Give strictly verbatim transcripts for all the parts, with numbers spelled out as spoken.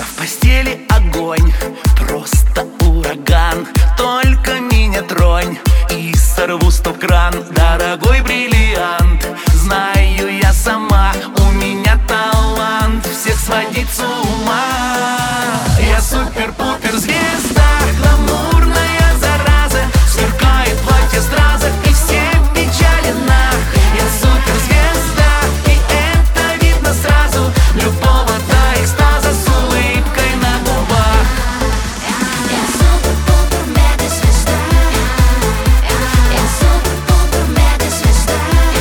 Я в постели огонь, просто ураган. Только меня тронь и сорву стоп-кран. Дорогой бриллиант, знаю я сама, у меня талант всех сводить с ума. Я супер-пупер звезда, гламурная зараза, сверкает платье страза и всем печалена. Я суперзвезда, и это видно сразу, любого до экстаза с улыбкой на губах. Я супер-пупер мега-звезда. Я супер-пупер мега-звезда.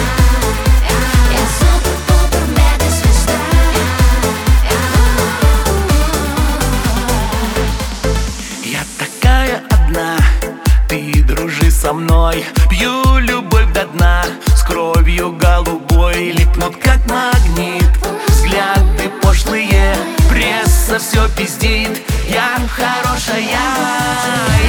Я супер-пупер мега-звезда. Я такая одна, ты дружи со мной. Пью любовь до дна, с кровью голубой. Липнут как магнит взгляды пошлые, пресса все пиздит. Я хорошая,